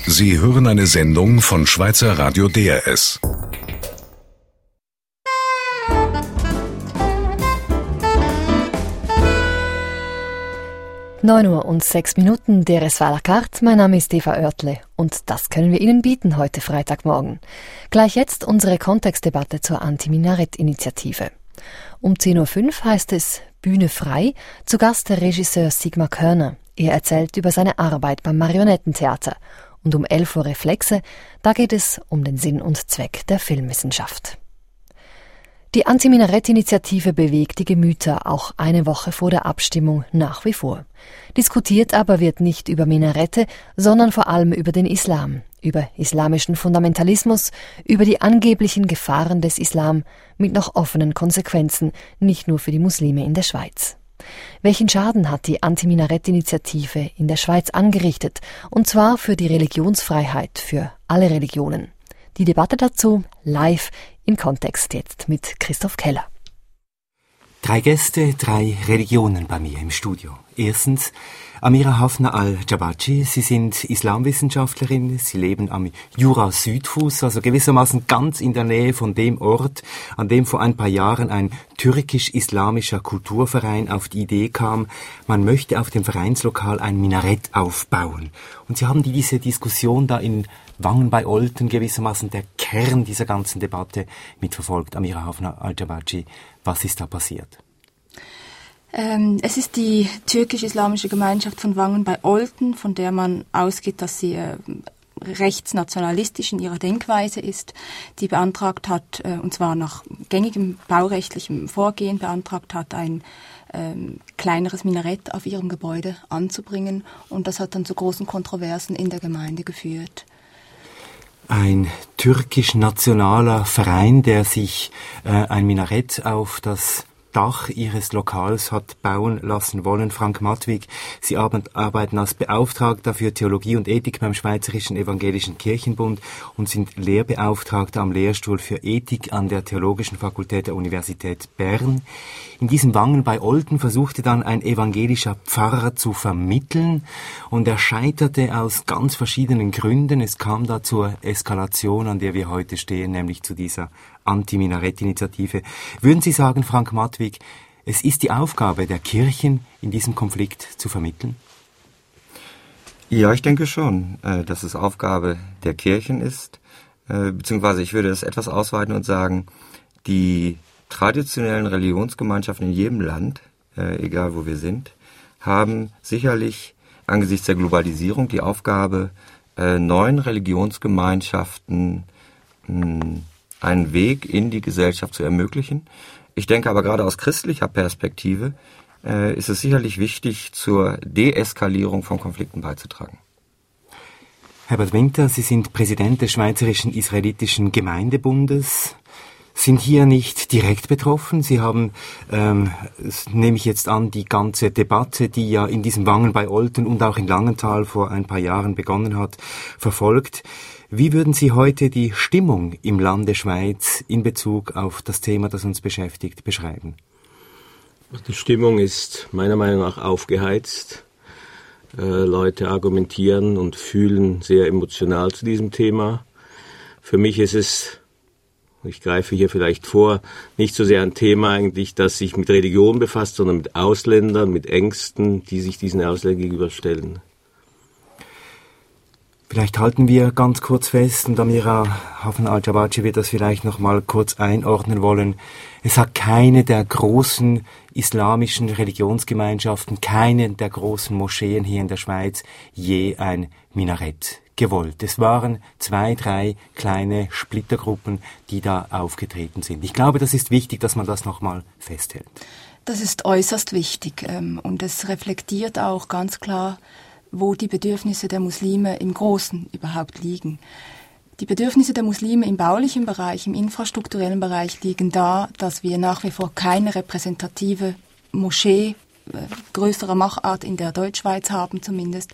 Sie hören eine Sendung von Schweizer Radio DRS. Uhr 6 DRS à la carte. Mein Name ist Eva Oertle und das können wir Ihnen bieten heute Freitagmorgen. Gleich jetzt unsere Kontextdebatte zur Anti-Minarett-Initiative. Um 10.05 Uhr heißt es Bühne frei, zu Gast der Regisseur Sigmar Körner. Er erzählt über seine Arbeit beim Marionettentheater. Und um 11 Uhr Reflexe, da geht es um den Sinn und Zweck der Filmwissenschaft. Die Anti-Minarett-Initiative bewegt die Gemüter auch eine Woche vor der Abstimmung nach wie vor. Diskutiert aber wird nicht über Minarette, sondern vor allem über den Islam, über islamischen Fundamentalismus, über die angeblichen Gefahren des Islam mit noch offenen Konsequenzen, nicht nur für die Muslime in der Schweiz. Welchen Schaden hat die Anti-Minarett-Initiative in der Schweiz angerichtet, und zwar für die Religionsfreiheit, für alle Religionen? Die Debatte dazu live in Kontext jetzt mit Christoph Keller. 3 Gäste, 3 Religionen bei mir im Studio. Erstens Amira Hafna al-Jabaci. Sie sind Islamwissenschaftlerin. Sie leben am Jura-Südfuss, also gewissermaßen ganz in der Nähe von dem Ort, an dem vor ein paar Jahren ein türkisch-islamischer Kulturverein auf die Idee kam, man möchte auf dem Vereinslokal ein Minarett aufbauen. Und Sie haben diese Diskussion da in Wangen bei Olten, gewissermaßen der Kern dieser ganzen Debatte, mitverfolgt. Amira Hafna al-Jabaci, was ist da passiert? Es ist die türkisch-islamische Gemeinschaft von Wangen bei Olten, von der man ausgeht, dass sie rechtsnationalistisch in ihrer Denkweise ist, die beantragt hat, und zwar nach gängigem baurechtlichem Vorgehen beantragt hat, ein kleineres Minarett auf ihrem Gebäude anzubringen. Und das hat dann zu großen Kontroversen in der Gemeinde geführt. Ein türkisch-nationaler Verein, der sich ein Minarett auf das Dach Ihres Lokals hat bauen lassen wollen. Frank Mattwig, Sie arbeiten als Beauftragter für Theologie und Ethik beim Schweizerischen Evangelischen Kirchenbund und sind Lehrbeauftragter am Lehrstuhl für Ethik an der Theologischen Fakultät der Universität Bern. In diesem Wangen bei Olten versuchte dann ein evangelischer Pfarrer zu vermitteln und er scheiterte aus ganz verschiedenen Gründen. Es kam da zur Eskalation, an der wir heute stehen, nämlich zu dieser Anti-Minarett-Initiative. Würden Sie sagen, Frank Mattwig, es ist die Aufgabe der Kirchen, in diesem Konflikt zu vermitteln? Ja, ich denke schon, dass es Aufgabe der Kirchen ist, beziehungsweise ich würde das etwas ausweiten und sagen, die traditionellen Religionsgemeinschaften in jedem Land, egal wo wir sind, haben sicherlich angesichts der Globalisierung die Aufgabe, neuen Religionsgemeinschaften einen Weg in die Gesellschaft zu ermöglichen. Ich denke aber gerade aus christlicher Perspektive ist es sicherlich wichtig, zur Deeskalierung von Konflikten beizutragen. Herbert Winter, Sie sind Präsident des Schweizerischen Israelitischen Gemeindebundes. Sind hier nicht direkt betroffen? Sie haben, nehme ich jetzt an, die ganze Debatte, die ja in diesem Wangen bei Olten und auch in Langenthal vor ein paar Jahren begonnen hat, verfolgt. Wie würden Sie heute die Stimmung im Lande Schweiz in Bezug auf das Thema, das uns beschäftigt, beschreiben? Die Stimmung ist meiner Meinung nach aufgeheizt. Leute argumentieren und fühlen sehr emotional zu diesem Thema. Für mich ist es, ich greife hier vielleicht vor, nicht so sehr ein Thema eigentlich, das sich mit Religion befasst, sondern mit Ausländern, mit Ängsten, die sich diesen Ausländern gegenüberstellen. Vielleicht halten wir ganz kurz fest, und Amira Hafna al-Jabaci wird das vielleicht noch mal kurz einordnen wollen. Es hat keine der großen islamischen Religionsgemeinschaften, keine der großen Moscheen hier in der Schweiz je ein Minarett gewollt. Es waren 2, 3 kleine Splittergruppen, die da aufgetreten sind. Ich glaube, das ist wichtig, dass man das noch mal festhält. Das ist äußerst wichtig und es reflektiert auch ganz klar, wo die Bedürfnisse der Muslime im Großen überhaupt liegen. Die Bedürfnisse der Muslime im baulichen Bereich, im infrastrukturellen Bereich liegen da, dass wir nach wie vor keine repräsentative Moschee größerer Machart in der Deutschschweiz haben zumindest.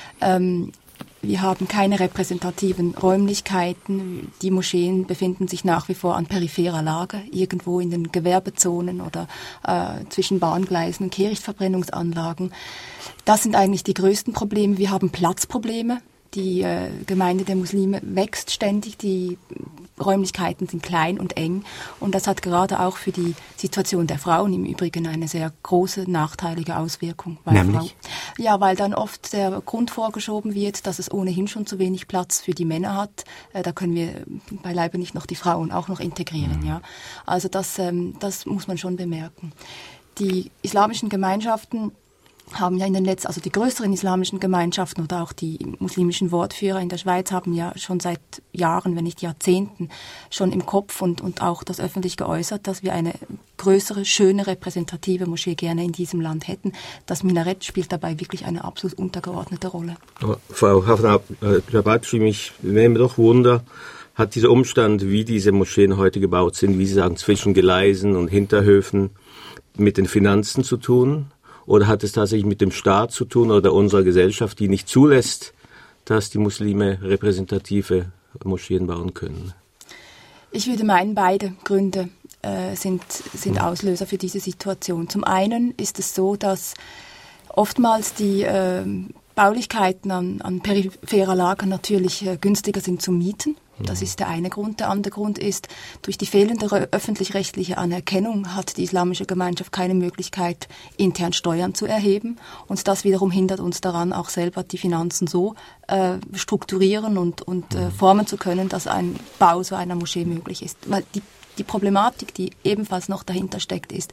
Wir haben keine repräsentativen Räumlichkeiten. Die Moscheen befinden sich nach wie vor an peripherer Lage, irgendwo in den Gewerbezonen oder zwischen Bahngleisen und Kehrichtverbrennungsanlagen. Das sind eigentlich die größten Probleme. Wir haben Platzprobleme. Die Gemeinde der Muslime wächst ständig, die Räumlichkeiten sind klein und eng und das hat gerade auch für die Situation der Frauen im Übrigen eine sehr große nachteilige Auswirkung. Nämlich? Weil dann oft der Grund vorgeschoben wird, dass es ohnehin schon zu wenig Platz für die Männer hat. Da können wir beileibe nicht noch die Frauen auch noch integrieren. Ja. Also das muss man schon bemerken. Die islamischen Gemeinschaften haben ja in den letzten, also die größeren islamischen Gemeinschaften oder auch die muslimischen Wortführer in der Schweiz haben ja schon seit Jahren, wenn nicht Jahrzehnten, schon im Kopf und auch das öffentlich geäußert, dass wir eine größere, schöne, repräsentative Moschee gerne in diesem Land hätten. Das Minarett spielt dabei wirklich eine absolut untergeordnete Rolle. Aber Frau Hafner-Jabatschi, mich nehme doch Wunder, hat dieser Umstand, wie diese Moscheen heute gebaut sind, wie Sie sagen, zwischen Gleisen und Hinterhöfen, mit den Finanzen zu tun? Oder hat es tatsächlich mit dem Staat zu tun oder unserer Gesellschaft, die nicht zulässt, dass die Muslime repräsentative Moscheen bauen können? Ich würde meinen, beide Gründe sind Auslöser für diese Situation. Zum einen ist es so, dass oftmals die Baulichkeiten an peripherer Lage natürlich günstiger sind zu mieten. Das ist der eine Grund. Der andere Grund ist, durch die fehlende öffentlich-rechtliche Anerkennung hat die islamische Gemeinschaft keine Möglichkeit, intern Steuern zu erheben. Und das wiederum hindert uns daran, auch selber die Finanzen so strukturieren und formen zu können, dass ein Bau so einer Moschee möglich ist. Weil die Problematik, die ebenfalls noch dahinter steckt, ist,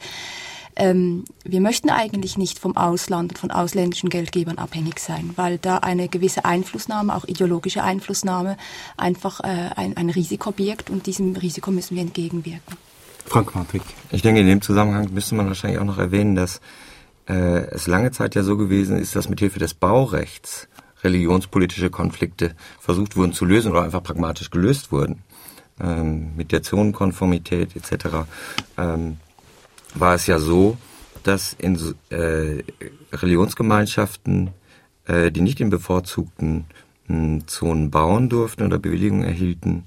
wir möchten eigentlich nicht vom Ausland und von ausländischen Geldgebern abhängig sein, weil da eine gewisse Einflussnahme, auch ideologische Einflussnahme, einfach ein Risiko birgt und diesem Risiko müssen wir entgegenwirken. Frank Matwig. Ich denke, in dem Zusammenhang müsste man wahrscheinlich auch noch erwähnen, dass es lange Zeit ja so gewesen ist, dass mithilfe des Baurechts religionspolitische Konflikte versucht wurden zu lösen oder einfach pragmatisch gelöst wurden. Mit der Zonenkonformität etc. War es ja so, dass in Religionsgemeinschaften, die nicht in bevorzugten Zonen bauen durften oder Bewilligungen erhielten,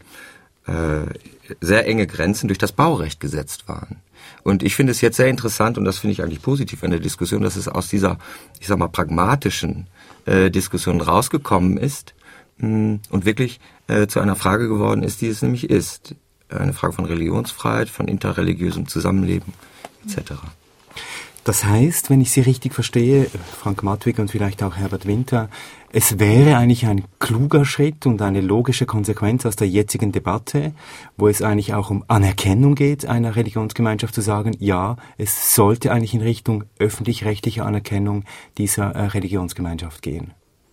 sehr enge Grenzen durch das Baurecht gesetzt waren. Und ich finde es jetzt sehr interessant, und das finde ich eigentlich positiv in der Diskussion, dass es aus dieser, ich sag mal, pragmatischen Diskussion rausgekommen ist und wirklich zu einer Frage geworden ist, die es nämlich ist. Eine Frage von Religionsfreiheit, von interreligiösem Zusammenleben etc. Das heißt, wenn ich Sie richtig verstehe, Frank Matwig und vielleicht auch Herbert Winter, es wäre eigentlich ein kluger Schritt und eine logische Konsequenz aus der jetzigen Debatte, wo es eigentlich auch um Anerkennung geht, einer Religionsgemeinschaft zu sagen, ja, es sollte eigentlich in Richtung öffentlich-rechtliche Anerkennung dieser Religionsgemeinschaft gehen.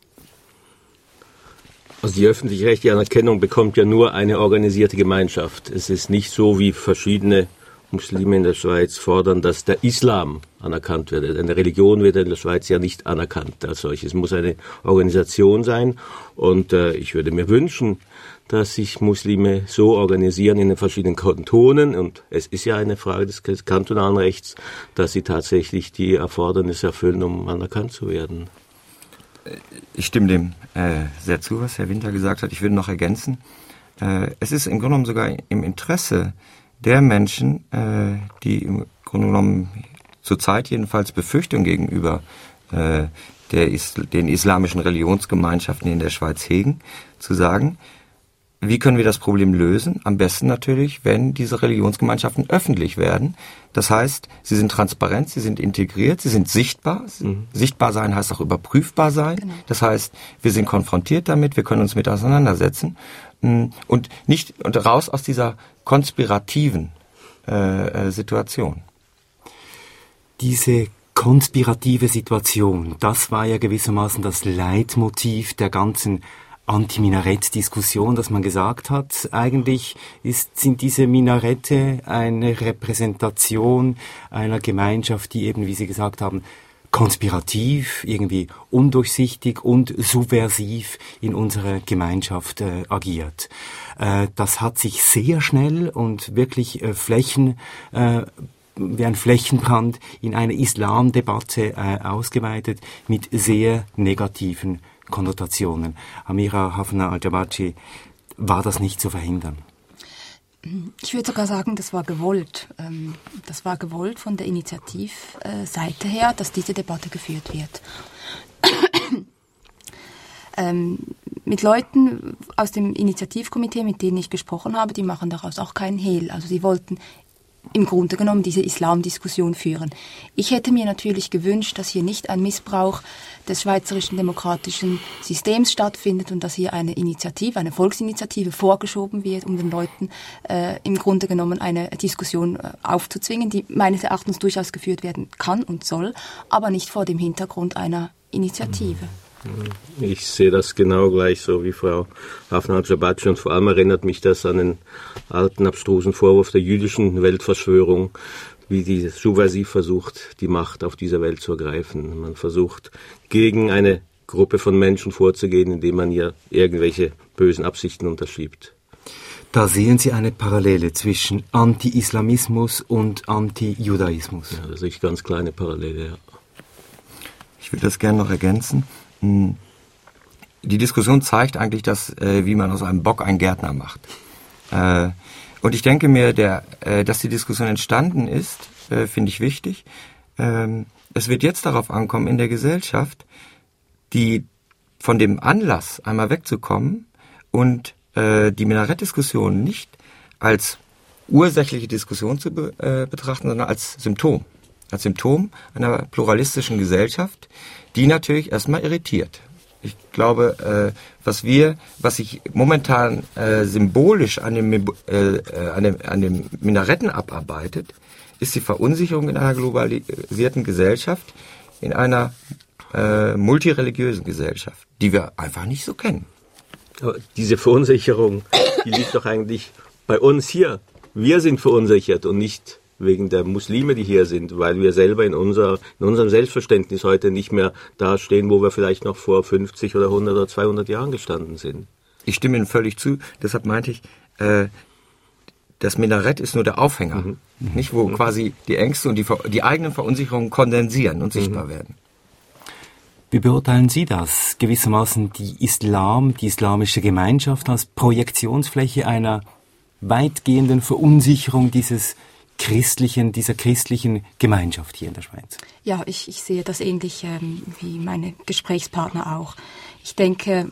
Also die öffentlich-rechtliche Anerkennung bekommt ja nur eine organisierte Gemeinschaft. Es ist nicht so, wie verschiedene Muslime in der Schweiz fordern, dass der Islam anerkannt wird. Eine Religion wird in der Schweiz ja nicht anerkannt als solches. Es muss eine Organisation sein und ich würde mir wünschen, dass sich Muslime so organisieren in den verschiedenen Kantonen und es ist ja eine Frage des kantonalen Rechts, dass sie tatsächlich die Erfordernisse erfüllen, um anerkannt zu werden. Ich stimme dem sehr zu, was Herr Winter gesagt hat. Ich würde noch ergänzen, es ist im Grunde genommen sogar im Interesse der Menschen, die im Grunde genommen zurzeit jedenfalls Befürchtungen gegenüber den islamischen Religionsgemeinschaften in der Schweiz hegen, zu sagen, wie können wir das Problem lösen? Am besten natürlich, wenn diese Religionsgemeinschaften öffentlich werden. Das heißt, sie sind transparent, sie sind integriert, sie sind sichtbar. Sichtbar sein heißt auch überprüfbar sein. Genau. Das heißt, wir sind konfrontiert damit, wir können uns mit auseinandersetzen und raus aus dieser konspirativen Situation. Diese konspirative Situation, das war ja gewissermaßen das Leitmotiv der ganzen Anti-Minarett-Diskussion, dass man gesagt hat, eigentlich sind diese Minarette eine Repräsentation einer Gemeinschaft, die eben, wie Sie gesagt haben, konspirativ, irgendwie undurchsichtig und subversiv in unserer Gemeinschaft agiert. Das hat sich sehr schnell und wirklich wie ein Flächenbrand in eine Islamdebatte ausgeweitet mit sehr negativen Konnotationen. Amira Hafner-Al-Jabatschi, war das nicht zu verhindern? Ich würde sogar sagen, das war gewollt. Das war gewollt von der Initiativseite her, dass diese Debatte geführt wird. mit Leuten aus dem Initiativkomitee, mit denen ich gesprochen habe, die machen daraus auch keinen Hehl. Also sie wollten im Grunde genommen diese Islamdiskussion führen. Ich hätte mir natürlich gewünscht, dass hier nicht ein Missbrauch des schweizerischen demokratischen Systems stattfindet und dass hier eine Initiative, eine Volksinitiative vorgeschoben wird, um den Leuten im Grunde genommen eine Diskussion aufzuzwingen, die meines Erachtens durchaus geführt werden kann und soll, aber nicht vor dem Hintergrund einer Initiative. Ich sehe das genau gleich so wie Frau Hafner-Al-Jabatsch und vor allem erinnert mich das an den alten, abstrusen Vorwurf der jüdischen Weltverschwörung, wie die subversiv versucht, die Macht auf dieser Welt zu ergreifen. Man versucht, gegen eine Gruppe von Menschen vorzugehen, indem man ihr irgendwelche bösen Absichten unterschiebt. Da sehen Sie eine Parallele zwischen Anti-Islamismus und Anti-Judaismus. Ja, das ist ganz kleine Parallele, ja. Ich würde das gerne noch ergänzen. Die Diskussion zeigt eigentlich, wie man aus einem Bock einen Gärtner macht. Und ich denke mir, dass die Diskussion entstanden ist, finde ich wichtig. Es wird jetzt darauf ankommen, in der Gesellschaft, von dem Anlass einmal wegzukommen und die Minarettdiskussion nicht als ursächliche Diskussion zu betrachten, sondern als Symptom. Als Symptom einer pluralistischen Gesellschaft, die natürlich erstmal irritiert. Ich glaube, was sich momentan symbolisch an den Minaretten abarbeitet, ist die Verunsicherung in einer globalisierten Gesellschaft, in einer multireligiösen Gesellschaft, die wir einfach nicht so kennen. Aber diese Verunsicherung, die liegt doch eigentlich bei uns hier. Wir sind verunsichert und nicht wegen der Muslime, die hier sind, weil wir selber in unserem Selbstverständnis heute nicht mehr da stehen, wo wir vielleicht noch vor 50 oder 100 oder 200 Jahren gestanden sind. Ich stimme Ihnen völlig zu, deshalb meinte ich, das Minarett ist nur der Aufhänger, nicht wo quasi die Ängste und die eigenen Verunsicherungen kondensieren und sichtbar werden. Wie beurteilen Sie das? Gewissermaßen die islamische Gemeinschaft als Projektionsfläche einer weitgehenden Verunsicherung dieser christlichen Gemeinschaft hier in der Schweiz? Ja, ich sehe das ähnlich wie meine Gesprächspartner auch. Ich denke,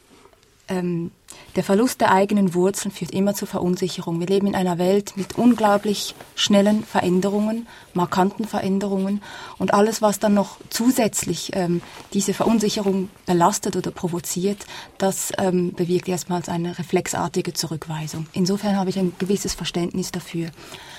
der Verlust der eigenen Wurzeln führt immer zur Verunsicherung. Wir leben in einer Welt mit unglaublich schnellen Veränderungen, markanten Veränderungen und alles, was dann noch zusätzlich diese Verunsicherung belastet oder provoziert, das bewirkt erstmals eine reflexartige Zurückweisung. Insofern habe ich ein gewisses Verständnis dafür.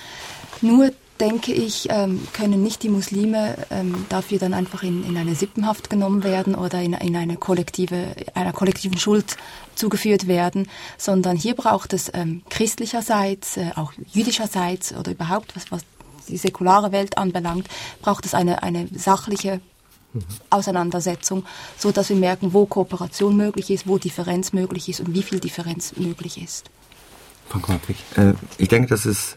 Nur denke ich, können nicht die Muslime dafür dann einfach in eine Sippenhaft genommen werden oder in einer kollektiven Schuld zugeführt werden, sondern hier braucht es christlicherseits, auch jüdischerseits oder überhaupt, was die säkulare Welt anbelangt, braucht es eine sachliche Auseinandersetzung, so dass wir merken, wo Kooperation möglich ist, wo Differenz möglich ist und wie viel Differenz möglich ist. Frank Matwig. Ich denke, das ist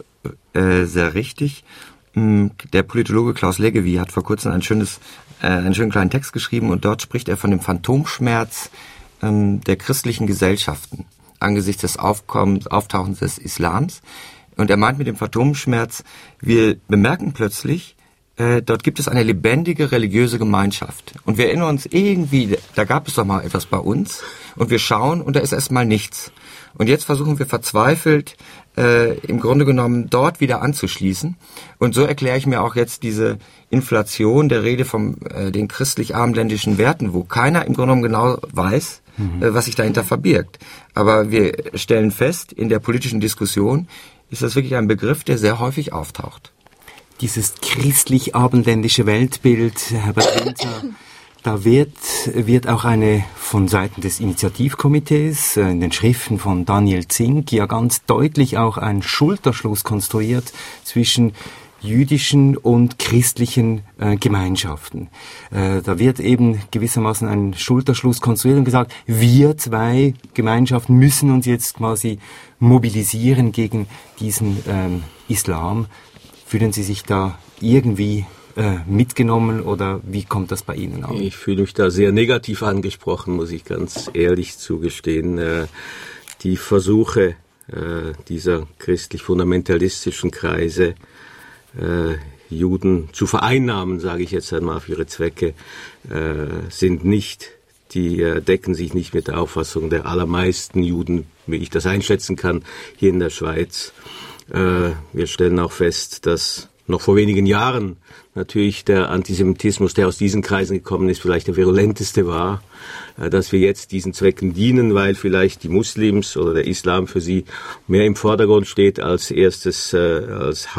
sehr richtig. Der Politologe Klaus Leggevi hat vor kurzem einen schönen kleinen Text geschrieben und dort spricht er von dem Phantomschmerz der christlichen Gesellschaften angesichts des Auftauchens des Islams. Und er meint mit dem Phantomschmerz, wir bemerken plötzlich, dort gibt es eine lebendige religiöse Gemeinschaft. Und wir erinnern uns irgendwie, da gab es doch mal etwas bei uns. Und wir schauen und da ist erstmal nichts. Und jetzt versuchen wir verzweifelt, im Grunde genommen dort wieder anzuschließen. Und so erkläre ich mir auch jetzt diese Inflation der Rede von den christlich-abendländischen Werten, wo keiner im Grunde genommen genau weiß, was sich dahinter verbirgt. Aber wir stellen fest, in der politischen Diskussion ist das wirklich ein Begriff, der sehr häufig auftaucht. Dieses christlich-abendländische Weltbild, Herbert Winter, da wird auch von Seiten des Initiativkomitees in den Schriften von Daniel Zink ja ganz deutlich auch ein Schulterschluss konstruiert zwischen jüdischen und christlichen Gemeinschaften. Da wird eben gewissermaßen ein Schulterschluss konstruiert und gesagt, wir zwei Gemeinschaften müssen uns jetzt quasi mobilisieren gegen diesen Islam. Fühlen Sie sich da irgendwie mitgenommen oder wie kommt das bei Ihnen an? Ich fühle mich da sehr negativ angesprochen, muss ich ganz ehrlich zugestehen. Die Versuche dieser christlich-fundamentalistischen Kreise, Juden zu vereinnahmen, sage ich jetzt einmal für ihre Zwecke, sind nicht die decken sich nicht mit der Auffassung der allermeisten Juden, wie ich das einschätzen kann, hier in der Schweiz. Wir stellen auch fest, dass noch vor wenigen Jahren natürlich der Antisemitismus, der aus diesen Kreisen gekommen ist, vielleicht der virulenteste war, dass wir jetzt diesen Zwecken dienen, weil vielleicht die Muslims oder der Islam für sie mehr im Vordergrund steht als erstes, als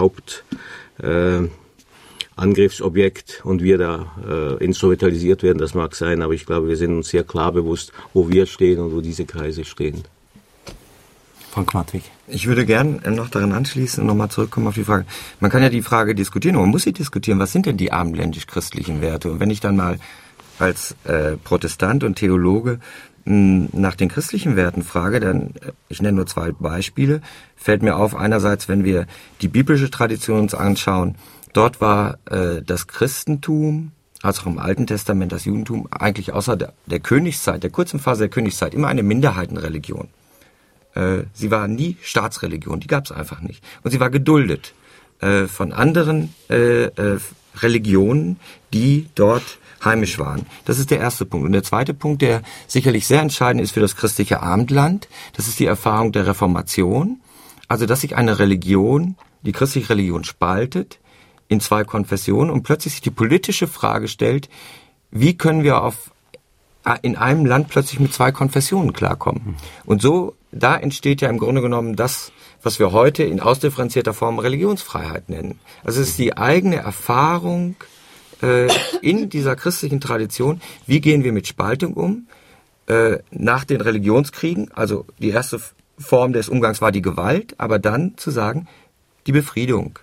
Hauptangriffsobjekt und wir da instrumentalisiert werden. Das mag sein, aber ich glaube, wir sind uns sehr klar bewusst, wo wir stehen und wo diese Kreise stehen. Frank Matwig. Ich würde gern noch daran anschließen und nochmal zurückkommen auf die Frage. Man kann ja die Frage diskutieren, und man muss sie diskutieren, was sind denn die abendländisch-christlichen Werte? Und wenn ich dann mal als Protestant und Theologe nach den christlichen Werten frage, dann, ich nenne nur 2 Beispiele, fällt mir auf, einerseits, wenn wir die biblische Tradition uns anschauen, dort war das Christentum, also auch im Alten Testament das Judentum, eigentlich außer der Königszeit, der kurzen Phase der Königszeit, immer eine Minderheitenreligion. Sie war nie Staatsreligion, die gab es einfach nicht. Und sie war geduldet von anderen Religionen, die dort heimisch waren. Das ist der erste Punkt. Und der zweite Punkt, der sicherlich sehr entscheidend ist für das christliche Abendland, das ist die Erfahrung der Reformation. Also, dass sich eine Religion, die christliche Religion, spaltet in 2 Konfessionen und plötzlich sich die politische Frage stellt, wie können wir in einem Land plötzlich mit 2 Konfessionen klarkommen. Und so, da entsteht ja im Grunde genommen das, was wir heute in ausdifferenzierter Form Religionsfreiheit nennen. Also es ist die eigene Erfahrung in dieser christlichen Tradition, wie gehen wir mit Spaltung um, nach den Religionskriegen, also die erste Form des Umgangs war die Gewalt, aber dann zu sagen, die Befriedung.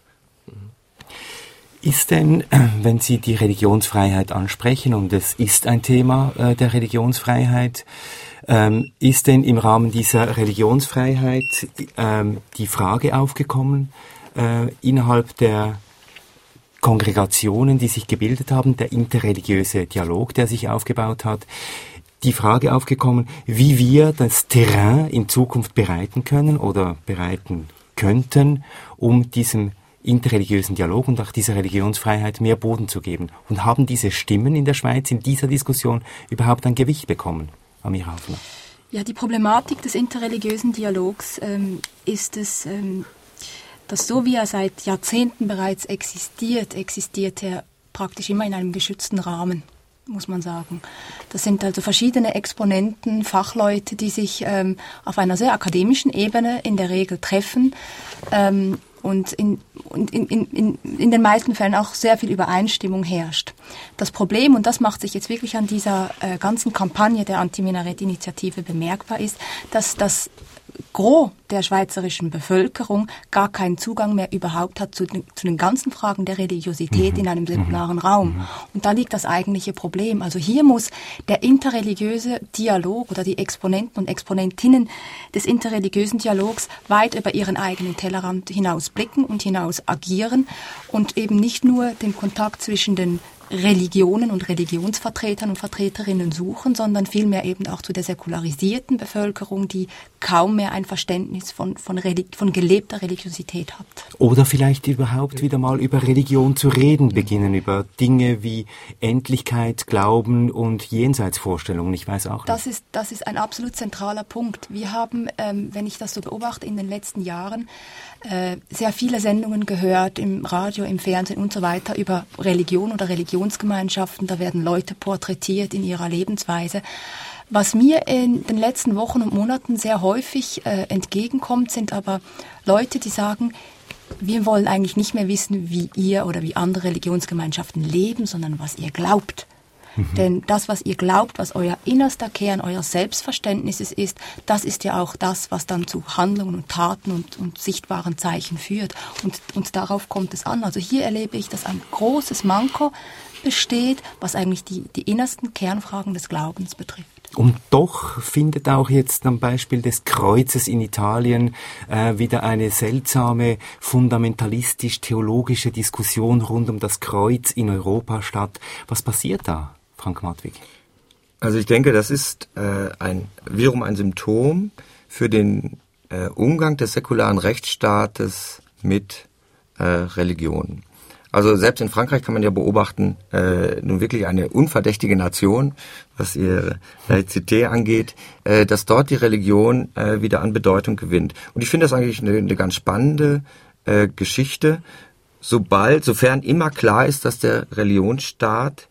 Ist denn, wenn Sie die Religionsfreiheit ansprechen, und es ist ein Thema der Religionsfreiheit, ist denn im Rahmen dieser Religionsfreiheit die Frage aufgekommen, innerhalb der Kongregationen, die sich gebildet haben, der interreligiöse Dialog, der sich aufgebaut hat, die Frage aufgekommen, wie wir das Terrain in Zukunft bereiten können oder bereiten könnten, um diesem interreligiösen Dialog und auch dieser Religionsfreiheit mehr Boden zu geben. Und haben diese Stimmen in der Schweiz in dieser Diskussion überhaupt ein Gewicht bekommen? Amir Hafner. Ja, die Problematik des interreligiösen Dialogs ist es, dass so wie er seit Jahrzehnten bereits existiert er praktisch immer in einem geschützten Rahmen, muss man sagen. Das sind also verschiedene Exponenten, Fachleute, die sich auf einer sehr akademischen Ebene in der Regel treffen und in den meisten Fällen auch sehr viel Übereinstimmung herrscht. Das Problem, und das macht sich jetzt wirklich an dieser ganzen Kampagne der Anti-Minarett-Initiative bemerkbar, ist, dass das Gros der schweizerischen Bevölkerung gar keinen Zugang mehr überhaupt hat zu den ganzen Fragen der Religiosität in einem säkularen Raum. Und da liegt das eigentliche Problem. Also hier muss der interreligiöse Dialog oder die Exponenten und Exponentinnen des interreligiösen Dialogs weit über ihren eigenen Tellerrand hinaus blicken und hinaus agieren und eben nicht nur den Kontakt zwischen den Religionen und Religionsvertretern und Vertreterinnen suchen, sondern vielmehr eben auch zu der säkularisierten Bevölkerung, die kaum mehr ein Verständnis von gelebter Religiosität hat. Oder vielleicht überhaupt wieder mal über Religion zu reden beginnen, über Dinge wie Endlichkeit, Glauben und Jenseitsvorstellungen. Ich weiß auch nicht. Das ist ein absolut zentraler Punkt. Wir haben, wenn ich das so beobachte, in den letzten Jahren sehr viele Sendungen gehört, im Radio, im Fernsehen und so weiter, über Religion oder Religionsgemeinschaften. Da werden Leute porträtiert in ihrer Lebensweise. Was mir in den letzten Wochen und Monaten sehr häufig entgegenkommt, sind aber Leute, die sagen, wir wollen eigentlich nicht mehr wissen, wie ihr oder wie andere Religionsgemeinschaften leben, sondern was ihr glaubt. Denn das, was ihr glaubt, was euer innerster Kern, euer Selbstverständnis ist, das ist ja auch das, was dann zu Handlungen und Taten und sichtbaren Zeichen führt. Und darauf kommt es an. Also hier erlebe ich, dass ein großes Manko besteht, was eigentlich die innersten Kernfragen des Glaubens betrifft. Und doch findet auch jetzt am Beispiel des Kreuzes in Italien wieder eine seltsame, fundamentalistisch-theologische Diskussion rund um das Kreuz in Europa statt. Was passiert da, Frank Matwig? Also ich denke, das ist wiederum ein Symptom für den Umgang des säkularen Rechtsstaates mit Religionen. Also selbst in Frankreich kann man ja beobachten, nun wirklich eine unverdächtige Nation, was ihre Laizität angeht, dass dort die Religion wieder an Bedeutung gewinnt. Und ich finde das eigentlich eine ganz spannende Geschichte, sofern immer klar ist, dass der Rechtsstaat,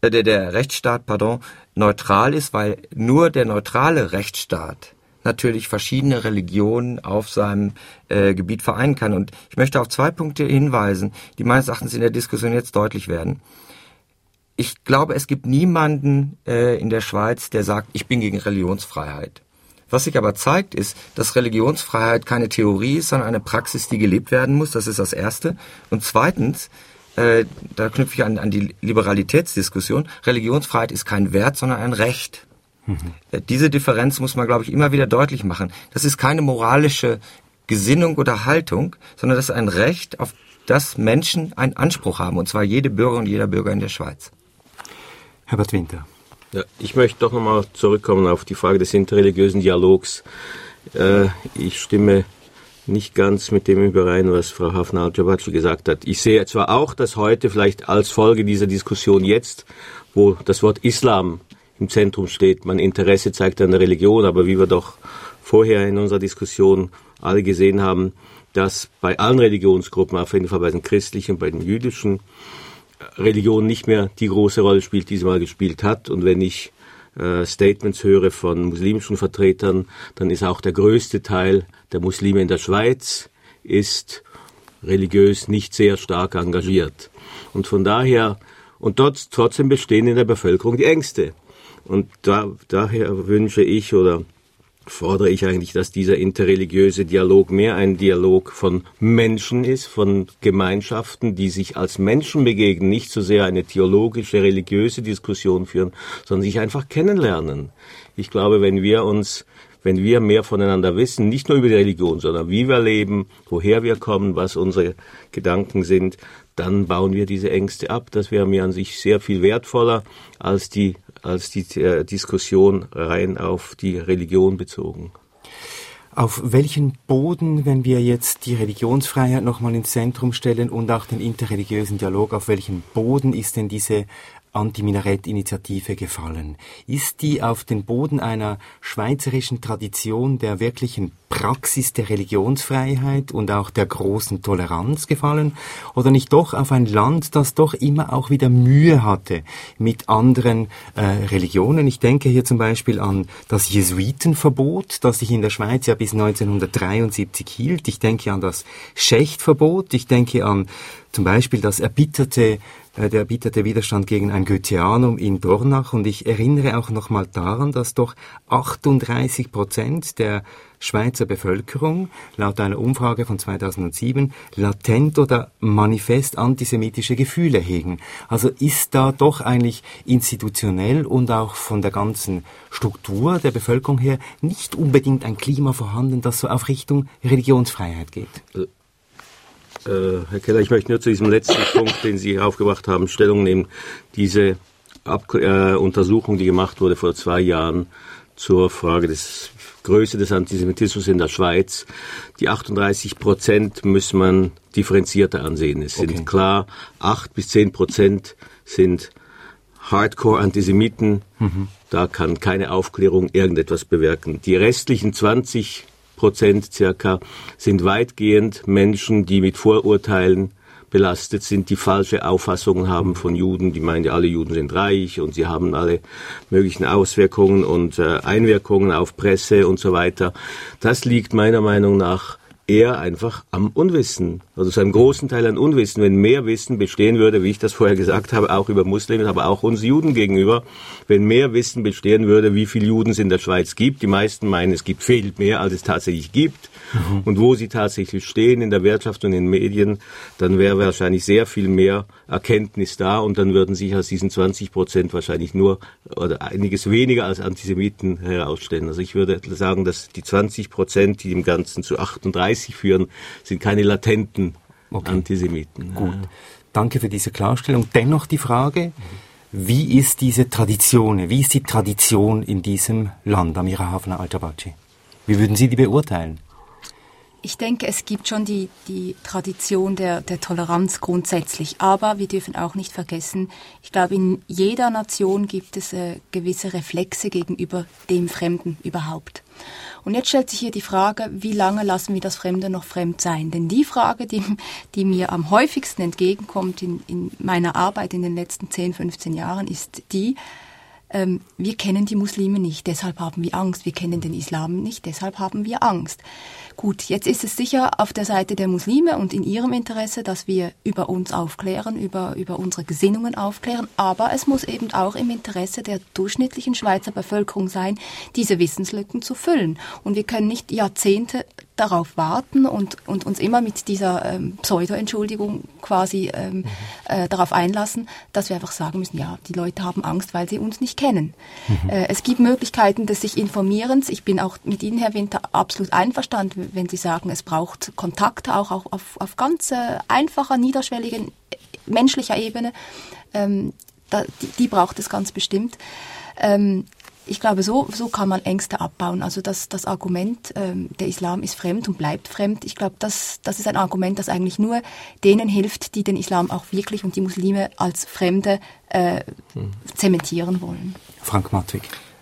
neutral ist, weil nur der neutrale Rechtsstaat natürlich verschiedene Religionen auf seinem Gebiet vereinen kann. Und ich möchte auf 2 Punkte hinweisen, die meines Erachtens in der Diskussion jetzt deutlich werden. Ich glaube, es gibt niemanden in der Schweiz, der sagt, ich bin gegen Religionsfreiheit. Was sich aber zeigt, ist, dass Religionsfreiheit keine Theorie ist, sondern eine Praxis, die gelebt werden muss. Das ist das Erste. Und zweitens, da knüpfe ich an die Liberalitätsdiskussion, Religionsfreiheit ist kein Wert, sondern ein Recht. Diese Differenz muss man, glaube ich, immer wieder deutlich machen. Das ist keine moralische Gesinnung oder Haltung, sondern das ist ein Recht, auf das Menschen einen Anspruch haben, und zwar jede Bürgerin und jeder Bürger in der Schweiz. Herbert Winter. Ja, ich möchte doch nochmal zurückkommen auf die Frage des interreligiösen Dialogs. Ich stimme nicht ganz mit dem überein, was Frau Hafner-Altabadji gesagt hat. Ich sehe zwar auch, dass heute vielleicht als Folge dieser Diskussion jetzt, wo das Wort Islam im Zentrum steht, man Interesse zeigt an der Religion, aber wie wir doch vorher in unserer Diskussion alle gesehen haben, dass bei allen Religionsgruppen, auf jeden Fall bei den christlichen und bei den jüdischen Religionen nicht mehr die große Rolle spielt, die sie mal gespielt hat. Und wenn ich Statements höre von muslimischen Vertretern, dann ist auch der größte Teil der Muslime in der Schweiz ist religiös nicht sehr stark engagiert. Und von daher, und trotzdem bestehen in der Bevölkerung die Ängste. Und daher wünsche ich oder fordere ich eigentlich, dass dieser interreligiöse Dialog mehr ein Dialog von Menschen ist, von Gemeinschaften, die sich als Menschen begegnen, nicht so sehr eine theologische, religiöse Diskussion führen, sondern sich einfach kennenlernen. Ich glaube, wenn wir mehr voneinander wissen, nicht nur über die Religion, sondern wie wir leben, woher wir kommen, was unsere Gedanken sind, dann bauen wir diese Ängste ab. Das wäre mir an sich sehr viel wertvoller als die Diskussion rein auf die Religion bezogen. Auf welchen Boden, wenn wir jetzt die Religionsfreiheit nochmal ins Zentrum stellen und auch den interreligiösen Dialog, auf welchem Boden ist denn diese Anti-Minarett-Initiative gefallen? Ist die auf den Boden einer schweizerischen Tradition der wirklichen Praxis der Religionsfreiheit und auch der großen Toleranz gefallen? Oder nicht doch auf ein Land, das doch immer auch wieder Mühe hatte mit anderen Religionen? Ich denke hier zum Beispiel an das Jesuitenverbot, das sich in der Schweiz ja bis 1973 hielt. Ich denke an das Schächtverbot. Ich denke an zum Beispiel der erbitterte Widerstand gegen ein Goetheanum in Dornach. Und ich erinnere auch nochmal daran, dass doch 38% der Schweizer Bevölkerung laut einer Umfrage von 2007 latent oder manifest antisemitische Gefühle hegen. Also ist da doch eigentlich institutionell und auch von der ganzen Struktur der Bevölkerung her nicht unbedingt ein Klima vorhanden, das so auf Richtung Religionsfreiheit geht? Herr Keller, ich möchte nur zu diesem letzten Punkt, den Sie aufgebracht haben, Stellung nehmen. Diese Untersuchung, die gemacht wurde vor 2 Jahren zur Frage des Größe des Antisemitismus in der Schweiz, die 38% muss man differenzierter ansehen. Es sind klar 8-10% sind Hardcore-Antisemiten. Da kann keine Aufklärung irgendetwas bewirken. Die restlichen 20% circa sind weitgehend Menschen, die mit Vorurteilen belastet sind, die falsche Auffassungen haben von Juden, die meinen, alle Juden sind reich und sie haben alle möglichen Auswirkungen und Einwirkungen auf Presse und so weiter. Das liegt meiner Meinung nach eher einfach am Unwissen, also zu einem großen Teil an Unwissen. Wenn mehr Wissen bestehen würde, wie ich das vorher gesagt habe, auch über Muslime, aber auch uns Juden gegenüber, wenn mehr Wissen bestehen würde, wie viele Juden es in der Schweiz gibt, die meisten meinen, es gibt viel mehr, als es tatsächlich gibt, und wo sie tatsächlich stehen in der Wirtschaft und in den Medien, dann wäre wahrscheinlich sehr viel mehr Erkenntnis da und dann würden sich aus diesen 20% wahrscheinlich nur oder einiges weniger als Antisemiten herausstellen. Also ich würde sagen, dass die 20%, die dem Ganzen zu 38 führen, sind keine latenten Antisemiten. Gut, danke für diese Klarstellung. Dennoch die Frage, wie ist die Tradition in diesem Land, Amira Hafner-Altabadji? Wie würden Sie die beurteilen? Ich denke, es gibt schon die Tradition der Toleranz grundsätzlich. Aber wir dürfen auch nicht vergessen, ich glaube, in jeder Nation gibt es gewisse Reflexe gegenüber dem Fremden überhaupt. Und jetzt stellt sich hier die Frage, wie lange lassen wir das Fremde noch fremd sein? Denn die Frage, die mir am häufigsten entgegenkommt in meiner Arbeit in den letzten 10, 15 Jahren, ist die, wir kennen die Muslime nicht, deshalb haben wir Angst. Wir kennen den Islam nicht, deshalb haben wir Angst. Gut, jetzt ist es sicher auf der Seite der Muslime und in ihrem Interesse, dass wir über uns aufklären, über unsere Gesinnungen aufklären. Aber es muss eben auch im Interesse der durchschnittlichen Schweizer Bevölkerung sein, diese Wissenslücken zu füllen. Und wir können nicht Jahrzehnte darauf warten und uns immer mit dieser Pseudo-Entschuldigung quasi darauf einlassen, dass wir einfach sagen müssen, ja, die Leute haben Angst, weil sie uns nicht kennen. Es gibt Möglichkeiten des sich Informierens. Ich bin auch mit Ihnen, Herr Winter, absolut einverstanden, wenn Sie sagen, es braucht Kontakte auch auf ganz einfacher, niederschwelliger, menschlicher Ebene. Die braucht es ganz bestimmt. Ich glaube, so kann man Ängste abbauen. Also das Argument, der Islam ist fremd und bleibt fremd, ich glaube, das ist ein Argument, das eigentlich nur denen hilft, die den Islam auch wirklich und die Muslime als Fremde zementieren wollen. Frank Matwig.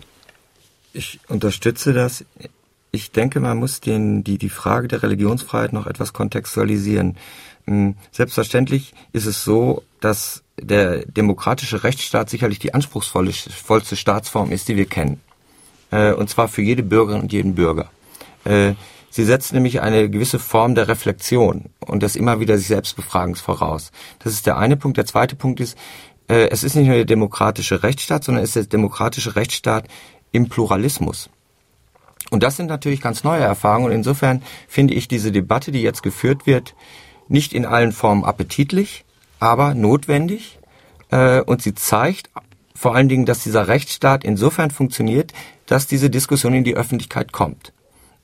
Ich unterstütze das. Ich denke, man muss die Frage der Religionsfreiheit noch etwas kontextualisieren. Selbstverständlich ist es so, dass der demokratische Rechtsstaat sicherlich die anspruchsvollste Staatsform ist, die wir kennen. Und zwar für jede Bürgerin und jeden Bürger. Sie setzt nämlich eine gewisse Form der Reflexion und des immer wieder sich selbst Befragens voraus. Das ist der eine Punkt. Der zweite Punkt ist, es ist nicht nur der demokratische Rechtsstaat, sondern es ist der demokratische Rechtsstaat im Pluralismus. Und das sind natürlich ganz neue Erfahrungen. Und insofern finde ich diese Debatte, die jetzt geführt wird, nicht in allen Formen appetitlich, aber notwendig. Und sie zeigt vor allen Dingen, dass dieser Rechtsstaat insofern funktioniert, dass diese Diskussion in die Öffentlichkeit kommt.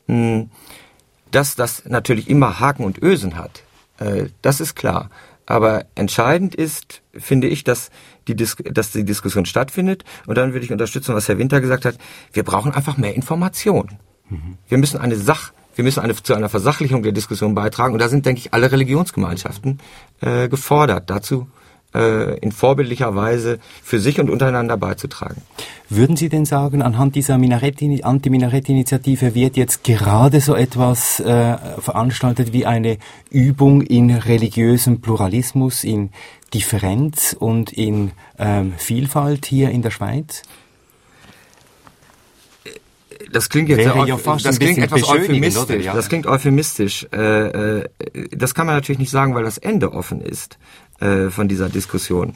Dass das natürlich immer Haken und Ösen hat, das ist klar. Aber entscheidend ist, finde ich, dass die Diskussion stattfindet. Und dann würde ich unterstützen, was Herr Winter gesagt hat. Wir brauchen einfach mehr Information. Wir müssen zu einer Versachlichung der Diskussion beitragen. Und da sind, denke ich, alle Religionsgemeinschaften gefordert, dazu in vorbildlicher Weise für sich und untereinander beizutragen. Würden Sie denn sagen, anhand dieser Anti-Minarett-Initiative wird jetzt gerade so etwas veranstaltet wie eine Übung in religiösem Pluralismus, in Differenz und in Vielfalt hier in der Schweiz? Das klingt jetzt etwas euphemistisch. Oder? Ja. Das klingt euphemistisch. Das kann man natürlich nicht sagen, weil das Ende offen ist von dieser Diskussion.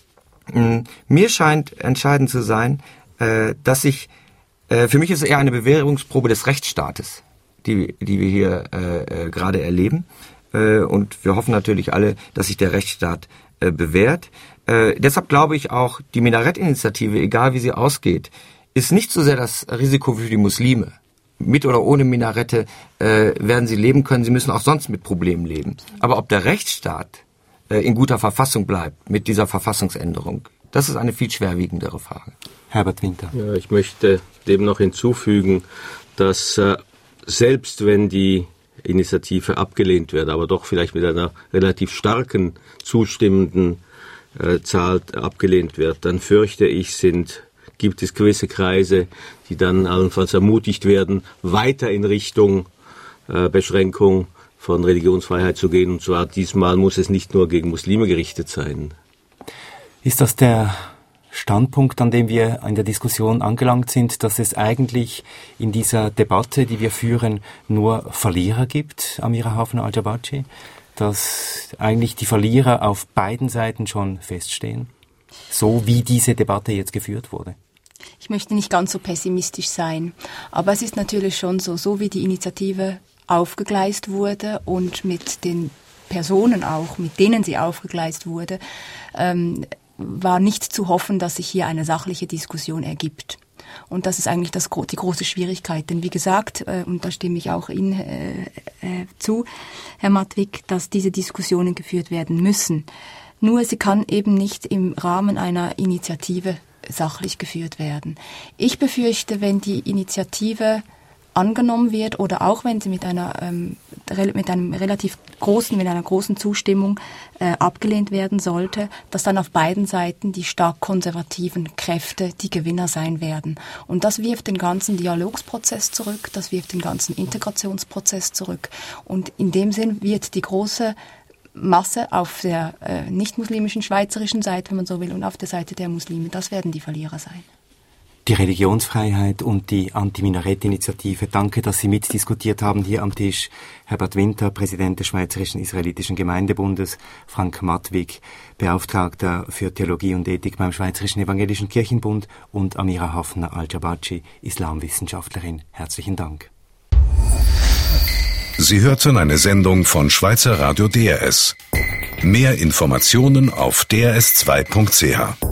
Mir scheint entscheidend zu sein, dass für mich ist es eher eine Bewährungsprobe des Rechtsstaates, die wir hier gerade erleben. Und wir hoffen natürlich alle, dass sich der Rechtsstaat bewährt. Deshalb glaube ich auch, die Minarett-Initiative, egal wie sie ausgeht, ist nicht so sehr das Risiko für die Muslime. Mit oder ohne Minarette werden sie leben können. Sie müssen auch sonst mit Problemen leben. Aber ob der Rechtsstaat in guter Verfassung bleibt mit dieser Verfassungsänderung, das ist eine viel schwerwiegendere Frage. Herbert Winter. Ja, ich möchte dem noch hinzufügen, dass selbst wenn die Initiative abgelehnt wird, aber doch vielleicht mit einer relativ starken zustimmenden Zahl abgelehnt wird, dann fürchte ich, gibt es gewisse Kreise, die dann allenfalls ermutigt werden, weiter in Richtung Beschränkung von Religionsfreiheit zu gehen. Und zwar diesmal muss es nicht nur gegen Muslime gerichtet sein. Ist das der Standpunkt, an dem wir in der Diskussion angelangt sind, dass es eigentlich in dieser Debatte, die wir führen, nur Verlierer gibt, Amira Hafner Al-Jabaci? Dass eigentlich die Verlierer auf beiden Seiten schon feststehen? So wie diese Debatte jetzt geführt wurde? Ich möchte nicht ganz so pessimistisch sein, aber es ist natürlich schon so wie die Initiative aufgegleist wurde und mit den Personen auch, mit denen sie aufgegleist wurde, war nicht zu hoffen, dass sich hier eine sachliche Diskussion ergibt. Und das ist eigentlich die große Schwierigkeit. Denn wie gesagt, und da stimme ich auch Ihnen zu, Herr Matwig, dass diese Diskussionen geführt werden müssen. Nur sie kann eben nicht im Rahmen einer Initiative sachlich geführt werden. Ich befürchte, wenn die Initiative angenommen wird oder auch wenn sie mit einer großen Zustimmung abgelehnt werden sollte, dass dann auf beiden Seiten die stark konservativen Kräfte die Gewinner sein werden. Und das wirft den ganzen Dialogsprozess zurück, das wirft den ganzen Integrationsprozess zurück. Und in dem Sinn wird die große Masse auf der nicht-muslimischen schweizerischen Seite, wenn man so will, und auf der Seite der Muslime, das werden die Verlierer sein. Die Religionsfreiheit und die Anti-Minarett-Initiative. Danke, dass Sie mitdiskutiert haben hier am Tisch. Herbert Winter, Präsident des Schweizerischen Israelitischen Gemeindebundes, Frank Mattwig, Beauftragter für Theologie und Ethik beim Schweizerischen Evangelischen Kirchenbund und Amira Hafner Al-Jabaci, Islamwissenschaftlerin. Herzlichen Dank. Sie hörten eine Sendung von Schweizer Radio DRS. Mehr Informationen auf drs2.ch.